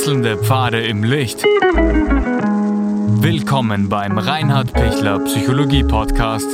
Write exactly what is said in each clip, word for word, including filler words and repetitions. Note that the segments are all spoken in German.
Wechselnde Pfade im Licht. Willkommen beim Reinhard Pichler Psychologie Podcast.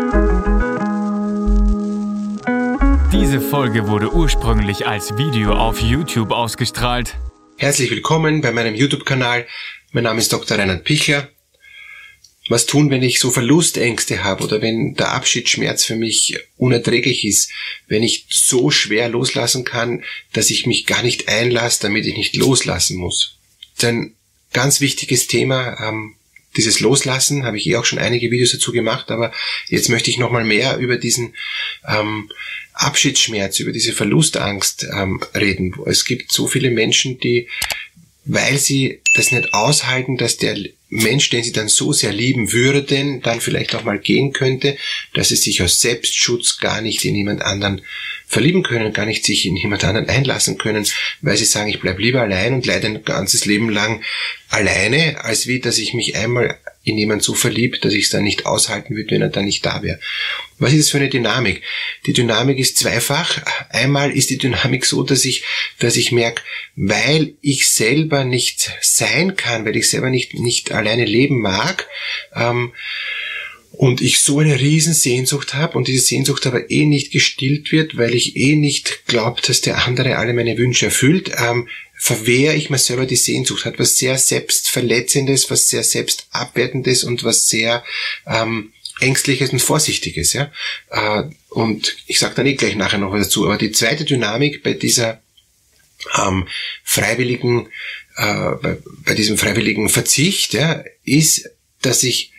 Diese Folge wurde ursprünglich als Video auf YouTube ausgestrahlt. Herzlich willkommen bei meinem YouTube-Kanal. Mein Name ist Doktor Reinhard Pichler. Was tun, wenn ich so Verlustängste habe oder wenn der Abschiedsschmerz für mich unerträglich ist, wenn ich so schwer loslassen kann, dass ich mich gar nicht einlasse, damit ich nicht loslassen muss. Das ist ein ganz wichtiges Thema, ähm, dieses Loslassen, habe ich eh auch schon einige Videos dazu gemacht, aber jetzt möchte ich nochmal mehr über diesen ähm, Abschiedsschmerz, über diese Verlustangst ähm, reden. Es gibt so viele Menschen, die, weil sie das nicht aushalten, dass der Mensch, den sie dann so sehr lieben würden, dann vielleicht auch mal gehen könnte, dass sie sich aus Selbstschutz gar nicht in jemand anderen verlieben können, gar nicht sich in jemand anderen einlassen können, weil sie sagen, ich bleib lieber allein und leide ein ganzes Leben lang alleine, als wie, dass ich mich einmal in jemand so verliebt, dass ich es dann nicht aushalten würde, wenn er dann nicht da wäre. Was ist das für eine Dynamik? Die Dynamik ist zweifach. Einmal ist die Dynamik so, dass ich, dass ich merke, weil ich selber nicht sein kann, weil ich selber nicht, nicht alleine leben mag, ähm, und ich so eine riesen Sehnsucht habe und diese Sehnsucht aber eh nicht gestillt wird, weil ich eh nicht glaube, dass der andere alle meine Wünsche erfüllt, ähm, verwehre ich mir selber die Sehnsucht. Hat was sehr Selbstverletzendes, was sehr Selbstabwertendes und was sehr ähm, Ängstliches und Vorsichtiges. Ja? Äh, und ich sage dann eh gleich nachher noch was dazu. Aber die zweite Dynamik bei dieser ähm, freiwilligen, äh, bei, bei diesem freiwilligen Verzicht, ja, ist, dass ich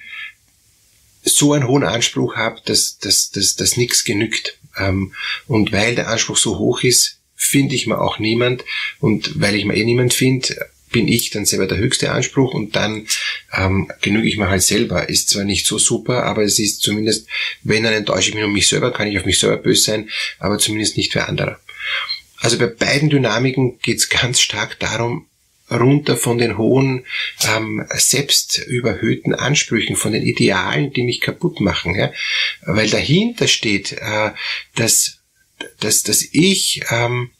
so einen hohen Anspruch habe, dass, dass, dass, dass nichts genügt. Ähm, und weil der Anspruch so hoch ist, finde ich mir auch niemand. Und weil ich mir eh niemand finde, bin ich dann selber der höchste Anspruch und dann ähm, genüge ich mir halt selber. Ist zwar nicht so super, aber es ist zumindest, wenn, dann enttäusche ich mich um mich selber, kann ich auf mich selber böse sein, aber zumindest nicht für andere. Also bei beiden Dynamiken geht es ganz stark darum, runter von den hohen, ähm, selbst überhöhten Ansprüchen, von den Idealen, die mich kaputt machen. Ja? Weil dahinter steht, äh, dass, dass, dass ich ähm,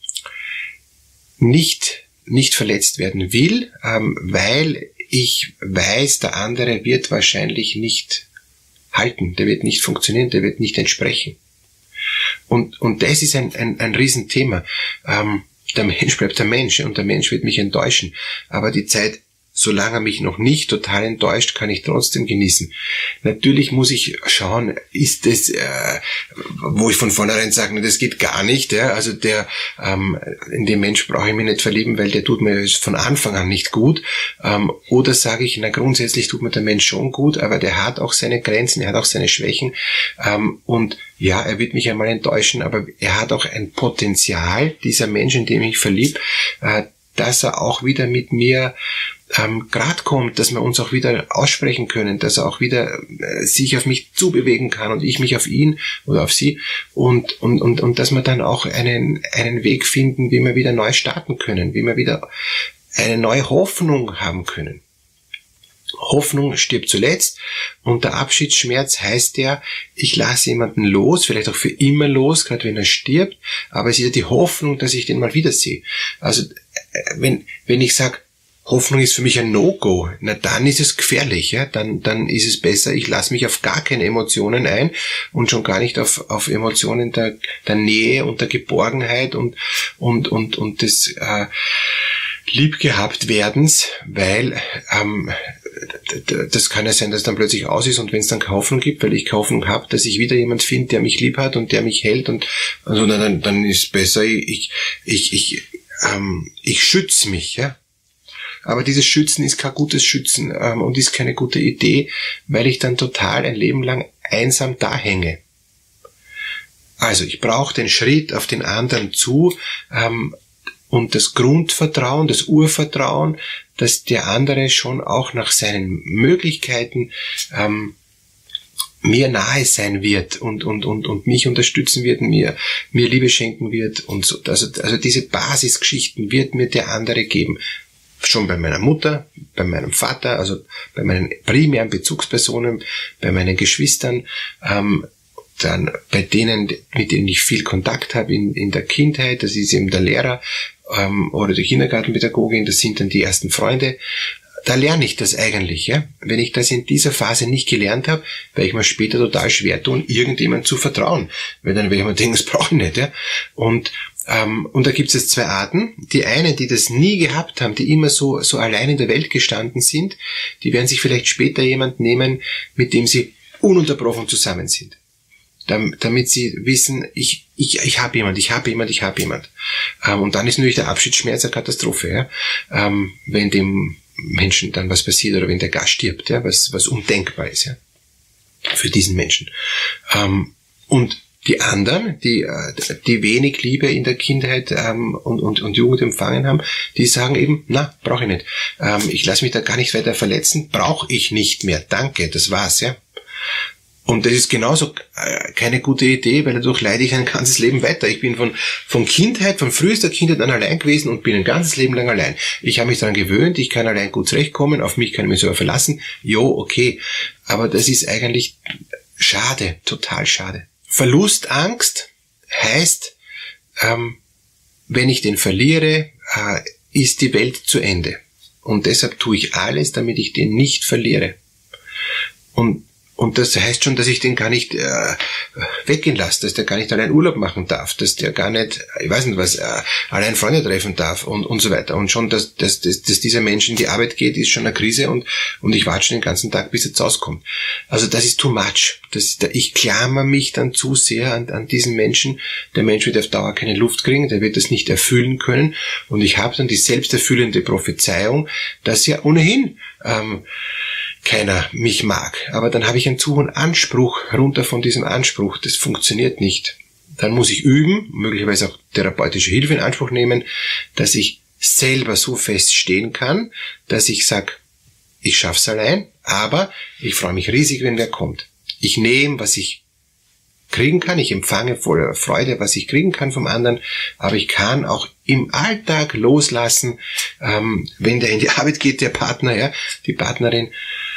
nicht, nicht verletzt werden will, ähm, weil ich weiß, der andere wird wahrscheinlich nicht halten, der wird nicht funktionieren, der wird nicht entsprechen. Und, und das ist ein, ein, ein Riesenthema. Ähm, Der Mensch bleibt der Mensch und der Mensch wird mich enttäuschen. Aber die Zeit, solange er mich noch nicht total enttäuscht, kann ich trotzdem genießen. Natürlich muss ich schauen, ist das, äh, wo ich von vornherein sage, das geht gar nicht. Ja? Also der, ähm, in den Mensch brauche ich mich nicht verlieben, weil der tut mir von Anfang an nicht gut. Ähm, oder sage ich, na grundsätzlich tut mir der Mensch schon gut, aber der hat auch seine Grenzen, er hat auch seine Schwächen. Ähm, und ja, er wird mich einmal enttäuschen, aber er hat auch ein Potenzial, dieser Mensch, in dem ich verliebe, äh, dass er auch wieder mit mir ähm, grad kommt, dass wir uns auch wieder aussprechen können, dass er auch wieder äh, sich auf mich zubewegen kann und ich mich auf ihn oder auf sie und und und und dass wir dann auch einen einen Weg finden, wie wir wieder neu starten können, wie wir wieder eine neue Hoffnung haben können. Hoffnung stirbt zuletzt und der Abschiedsschmerz heißt ja, ich lasse jemanden los, vielleicht auch für immer los, gerade wenn er stirbt, aber es ist ja die Hoffnung, dass ich den mal wiedersehe. Also wenn wenn ich sage, Hoffnung ist für mich ein No-Go, na dann ist es gefährlich, ja, dann dann ist es besser, ich lasse mich auf gar keine Emotionen ein und schon gar nicht auf auf Emotionen der der Nähe und der Geborgenheit und und und und des äh, Liebgehabt-Werdens, weil ähm, das kann ja sein, dass dann plötzlich aus ist und wenn es dann keine Hoffnung gibt, weil ich keine Hoffnung habe, dass ich wieder jemand finde, der mich lieb hat und der mich hält und also dann dann ist besser, ich ich ich ähm, ich schütze mich, ja. Aber dieses Schützen ist kein gutes Schützen ähm, und ist keine gute Idee, weil ich dann total ein Leben lang einsam da hänge. Also ich brauche den Schritt auf den anderen zu ähm, und das Grundvertrauen, das Urvertrauen, dass der andere schon auch nach seinen Möglichkeiten ähm, mir nahe sein wird und und und und mich unterstützen wird, mir mir Liebe schenken wird und so. Also also diese Basisgeschichten wird mir der andere geben. Schon bei meiner Mutter, bei meinem Vater, also bei meinen primären Bezugspersonen, bei meinen Geschwistern, ähm, dann bei denen, mit denen ich viel Kontakt habe in, in der Kindheit, das ist eben der Lehrer, ähm, oder die Kindergartenpädagogin, das sind dann die ersten Freunde. Da lerne ich das eigentlich, ja. Wenn ich das in dieser Phase nicht gelernt habe, werde ich mir später total schwer tun, irgendjemandem zu vertrauen. Weil dann werde ich mir denken, das brauche ich nicht, ja. Und, ähm, und da gibt es jetzt zwei Arten. Die einen, die das nie gehabt haben, die immer so, so allein in der Welt gestanden sind, die werden sich vielleicht später jemand nehmen, mit dem sie ununterbrochen zusammen sind. Damit sie wissen, ich, ich, ich habe jemand, ich habe jemand, ich habe jemand. Ähm, und dann ist natürlich der Abschiedsschmerz eine Katastrophe, ja. Ähm, wenn dem Menschen dann was passiert oder wenn der Gast stirbt, ja, was, was undenkbar ist, ja, für diesen Menschen. Ähm, und die anderen, die, die wenig Liebe in der Kindheit ähm, und, und, und Jugend empfangen haben, die sagen eben, na, brauche ich nicht. Ähm, ich lasse mich da gar nicht weiter verletzen, brauche ich nicht mehr, danke, das war's, ja. Und das ist genauso keine gute Idee, weil dadurch leide ich ein ganzes Leben weiter. Ich bin von, von Kindheit, von frühester Kindheit an allein gewesen und bin ein ganzes Leben lang allein. Ich habe mich daran gewöhnt, ich kann allein gut zurechtkommen, auf mich kann ich mich sogar verlassen. Jo, okay. Aber das ist eigentlich schade, total schade. Verlustangst heißt, ähm, wenn ich den verliere, äh, ist die Welt zu Ende. Und deshalb tue ich alles, damit ich den nicht verliere. Und Und das heißt schon, dass ich den gar nicht äh, weggehen lasse, dass der gar nicht allein Urlaub machen darf, dass der gar nicht, ich weiß nicht was, äh, allein Freunde treffen darf und und so weiter. Und schon, dass, dass, dass, dass dieser Mensch in die Arbeit geht, ist schon eine Krise und und ich warte schon den ganzen Tag, bis er zu Hause kommt. Also das ist too much. Das, ich klammer mich dann zu sehr an, an diesen Menschen. Der Mensch wird auf Dauer keine Luft kriegen, der wird das nicht erfüllen können. Und ich habe dann die selbsterfüllende Prophezeiung, dass ja ohnehin ähm, keiner mich mag. Aber dann habe ich einen zu hohen Anspruch, runter von diesem Anspruch. Das funktioniert nicht. Dann muss ich üben, möglicherweise auch therapeutische Hilfe in Anspruch nehmen, dass ich selber so fest stehen kann, dass ich sage, ich schaff's allein, aber ich freue mich riesig, wenn wer kommt. Ich nehme, was ich kriegen kann, ich empfange voller Freude, was ich kriegen kann vom anderen, aber ich kann auch im Alltag loslassen, ähm, wenn der in die Arbeit geht, der Partner, ja, die Partnerin,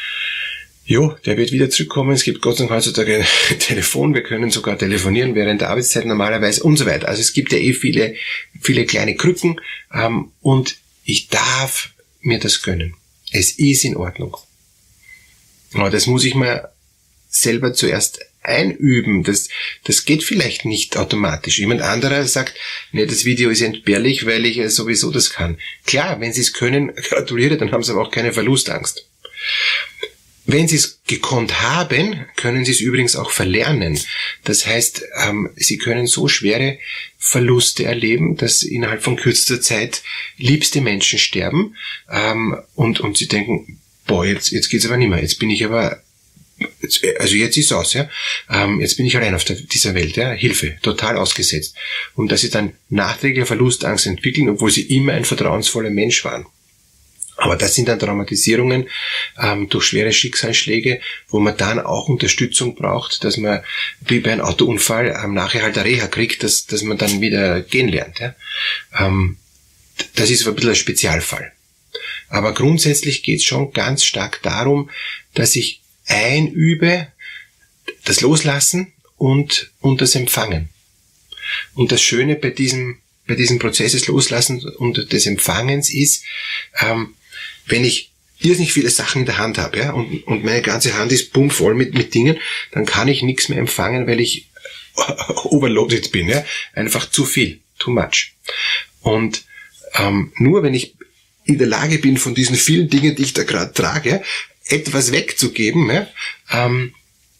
jo, der wird wieder zurückkommen, es gibt Gott sei Dank heutzutage ein Telefon, wir können sogar telefonieren während der Arbeitszeit normalerweise und so weiter. Also es gibt ja eh viele, viele kleine Krücken, ähm, und ich darf mir das gönnen. Es ist in Ordnung. Aber das muss ich mir selber zuerst einüben. Das, das geht vielleicht nicht automatisch. Jemand anderer sagt, nee, das Video ist entbehrlich, weil ich sowieso das kann. Klar, wenn Sie es können, gratuliere, dann haben Sie aber auch keine Verlustangst. Wenn Sie es gekonnt haben, können Sie es übrigens auch verlernen. Das heißt, ähm, Sie können so schwere Verluste erleben, dass innerhalb von kürzester Zeit liebste Menschen sterben, ähm, und, und Sie denken, boah, jetzt, jetzt geht's aber nicht mehr. Jetzt bin ich aber Jetzt, also jetzt ist es aus, ja. Ähm, jetzt bin ich allein auf der, dieser Welt, ja. Hilfe, total ausgesetzt. Und dass sie dann nachträgliche Verlustangst entwickeln, obwohl sie immer ein vertrauensvoller Mensch waren. Aber das sind dann Traumatisierungen ähm, durch schwere Schicksalsschläge, wo man dann auch Unterstützung braucht, dass man wie bei einem Autounfall ähm, nachher halt eine Reha kriegt, dass, dass man dann wieder gehen lernt. Ja. Ähm, das ist ein bisschen ein Spezialfall. Aber grundsätzlich geht es schon ganz stark darum, dass ich einübe, das Loslassen und, und das Empfangen. Und das Schöne bei diesem, bei diesem Prozess des Loslassens und des Empfangens ist, ähm, wenn ich irrsinnig viele Sachen in der Hand habe, ja, und, und meine ganze Hand ist bummvoll mit, mit Dingen, dann kann ich nichts mehr empfangen, weil ich overloaded bin, ja, einfach zu viel, too much. Und ähm, nur wenn ich in der Lage bin, von diesen vielen Dingen, die ich da gerade trage, etwas wegzugeben, ja, ähm,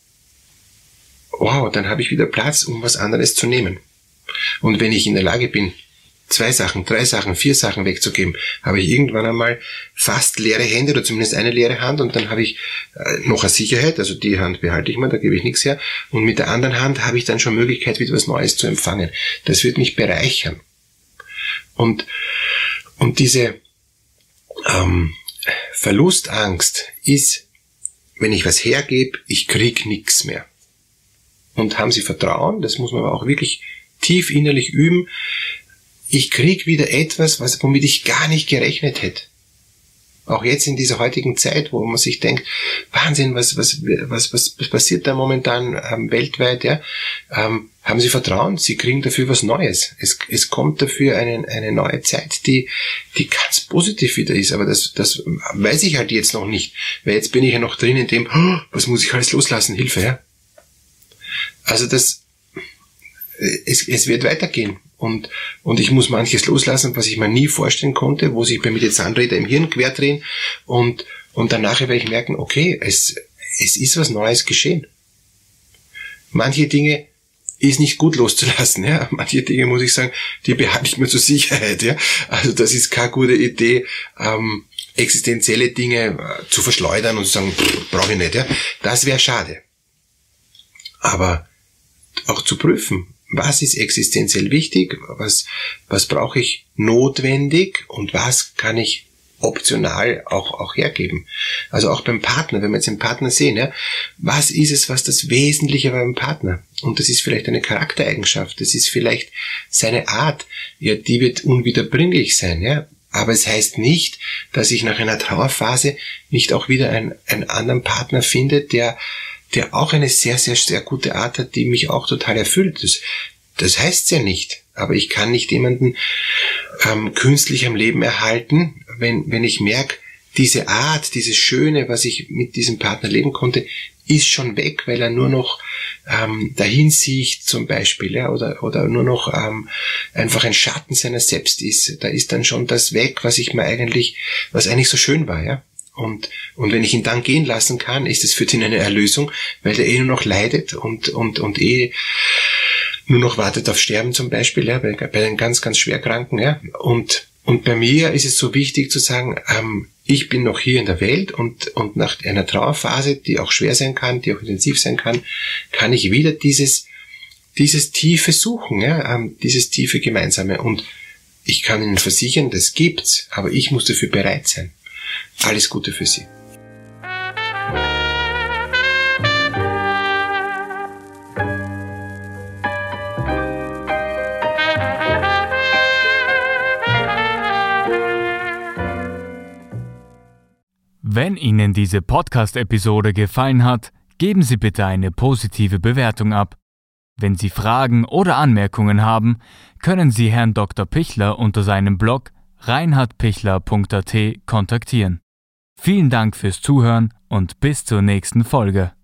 wow, dann habe ich wieder Platz, um was anderes zu nehmen. Und wenn ich in der Lage bin, zwei Sachen, drei Sachen, vier Sachen wegzugeben, habe ich irgendwann einmal fast leere Hände oder zumindest eine leere Hand und dann habe ich äh, noch eine Sicherheit, also die Hand behalte ich mal, da gebe ich nichts her, und mit der anderen Hand habe ich dann schon Möglichkeit, wieder was Neues zu empfangen. Das wird mich bereichern. Und, und diese ähm, Verlustangst ist, wenn ich was hergebe, ich krieg nichts mehr. Und haben Sie Vertrauen, das muss man aber auch wirklich tief innerlich üben, ich krieg wieder etwas, was, womit ich gar nicht gerechnet hätte. Auch jetzt in dieser heutigen Zeit, wo man sich denkt, Wahnsinn, was, was, was, was, was passiert da momentan ähm, weltweit, ja? Ähm, haben Sie Vertrauen, Sie kriegen dafür was Neues. Es, es kommt dafür eine, eine neue Zeit, die, die ganz positiv wieder ist. Aber das, das weiß ich halt jetzt noch nicht. Weil jetzt bin ich ja noch drin in dem, oh, was muss ich alles loslassen? Hilfe, ja? Also das, es, es wird weitergehen. Und, und ich muss manches loslassen, was ich mir nie vorstellen konnte, wo sich bei mir die Zahnräder im Hirn querdrehen. Und, und danach werde ich merken, okay, es, es ist was Neues geschehen. Manche Dinge ist nicht gut loszulassen, ja. Manche Dinge, muss ich sagen, die behalte ich mir zur Sicherheit, ja. Also das ist keine gute Idee, ähm, existenzielle Dinge äh, zu verschleudern und zu sagen, brauche ich nicht, ja. Das wäre schade. Aber auch zu prüfen, was ist existenziell wichtig, was, was brauche ich notwendig und was kann ich optional auch, auch hergeben. Also auch beim Partner, wenn wir jetzt den Partner sehen, ja, was ist es, was das Wesentliche beim Partner? Und das ist vielleicht eine Charaktereigenschaft, das ist vielleicht seine Art, ja, die wird unwiederbringlich sein, ja. Aber es heißt nicht, dass ich nach einer Trauerphase nicht auch wieder einen, einen anderen Partner finde, der, der auch eine sehr, sehr, sehr gute Art hat, die mich auch total erfüllt. Das, das heißt's ja nicht. Aber ich kann nicht jemanden ähm, künstlich am Leben erhalten, wenn, wenn ich merke, diese Art, dieses Schöne, was ich mit diesem Partner leben konnte, ist schon weg, weil er nur noch ähm, dahin sieht zum Beispiel, ja, oder, oder nur noch ähm, einfach ein Schatten seiner selbst ist. Da ist dann schon das weg, was ich mir eigentlich, was eigentlich so schön war, ja. Und, und wenn ich ihn dann gehen lassen kann, ist es für ihn eine Erlösung, weil er eh nur noch leidet und, und, und eh nur noch wartet auf Sterben zum Beispiel, ja, bei, bei den ganz, ganz Schwerkranken, ja. Und, und bei mir ist es so wichtig zu sagen, ähm, ich bin noch hier in der Welt und, und nach einer Trauerphase, die auch schwer sein kann, die auch intensiv sein kann, kann ich wieder dieses, dieses Tiefe suchen, ja, ähm, dieses tiefe Gemeinsame. Und ich kann Ihnen versichern, das gibt's, aber ich muss dafür bereit sein. Alles Gute für Sie. Wenn Ihnen diese Podcast-Episode gefallen hat, geben Sie bitte eine positive Bewertung ab. Wenn Sie Fragen oder Anmerkungen haben, können Sie Herrn Doktor Pichler unter seinem Blog reinhard pichler punkt a t kontaktieren. Vielen Dank fürs Zuhören und bis zur nächsten Folge.